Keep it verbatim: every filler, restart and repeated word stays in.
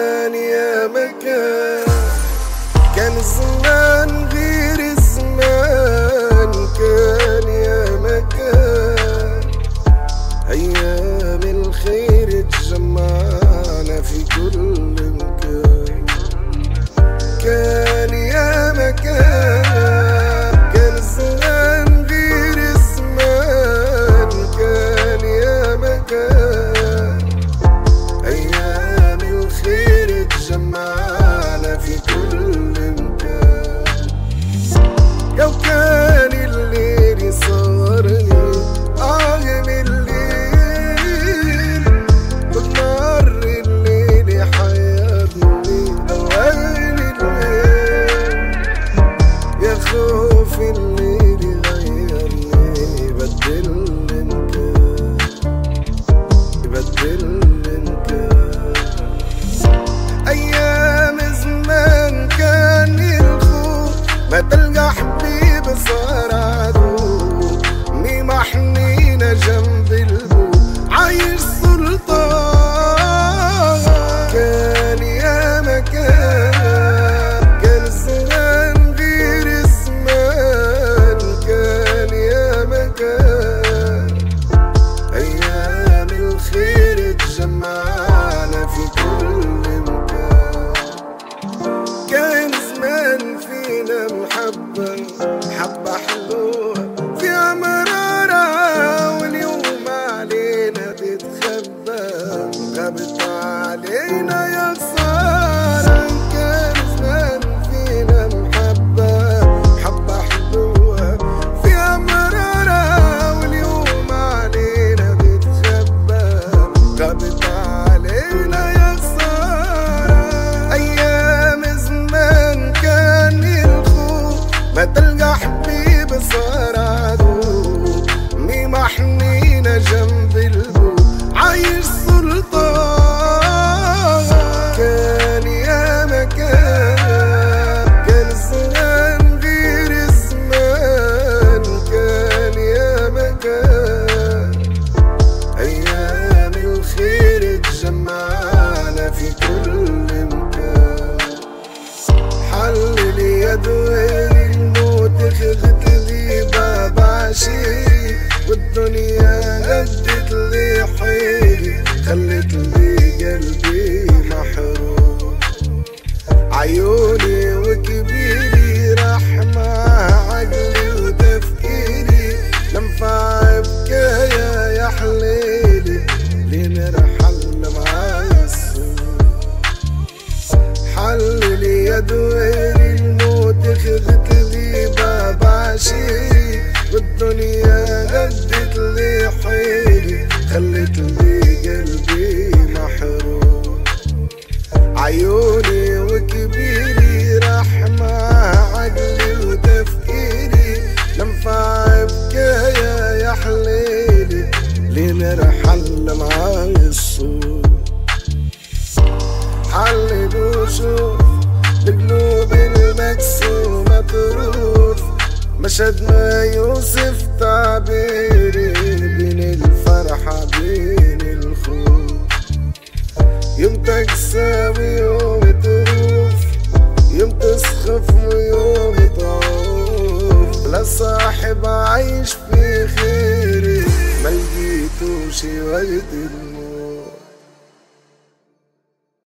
كان يا مكان، كان الزمان غير الزمان، كان يا مكان. أيام الخير تجمعنا في كل مكان، كان يا مكان، كان الزمان غير الزمان، كان يا مكان. أيام الخير تجمعنا في كل مكان. لو كان الليل يصورني آه من الليل، بالنار الليل يحيرني أوان الليل. يا خوف الليل يغيرني يبدل المكان، يبدل المكان. أيام زمان كان الخوف ما تلقى حبيب صار عدو، ميمة حنينة جنب البو عايش سلطان. كان يا مكان، كان الزمان غير الزمان، كان يا مكان. أيام الخير تجمعنا في كل مكان. كان زمان فينا محبة، حبة حلوة فيها مرارة، واليوم علينا تتخبى، غابت علينا يا خسارة. كان زمان فينا محبة، حبة حلوة فيها مرارة، واليوم علينا تتخبى، غابت علينا يا خسارة. أيام زمان كان الخوف ما تلقى حبيب صار عدو، ميمة حنينة جنب البو عايش سلطان. كان يا مكان، كان الزمان غير الزمان، كان يا مكان. أيام الخير تجمعنا في كل مكان. حلل يدوي الموت خذت لي باب عشيري، والدنيا هدت لي حيلي، خلت لي قلبي محروم. عيوني وكبيري راح مع عقلي وتفكيري، لنفع بكايا يا حليلي لنرحل مع السوق. حلل يدوي الموت خذت لي باب عشيري، والدنيا هدت لي حيلي، خلت لي قلبي محروم. عيوني وكبيري راح مع عقلي وتفكيري، لنفع بكايا يا حليلي لنرحل مع السوق. حلل وشوف القلوب المكسومة تروف، مشهد ما يوصف تعبيري، بين الفرحة بين الخوف. يوم تكساوي يوم تروف، يوم تسخف ويوم تعوف. لا صاحب عايش في خيري، ملقيتوش وقت الموت.